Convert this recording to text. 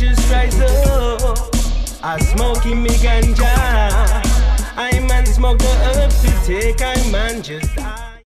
just rise up. I smoking me ganja. I man smoke the herbs to take. I man just.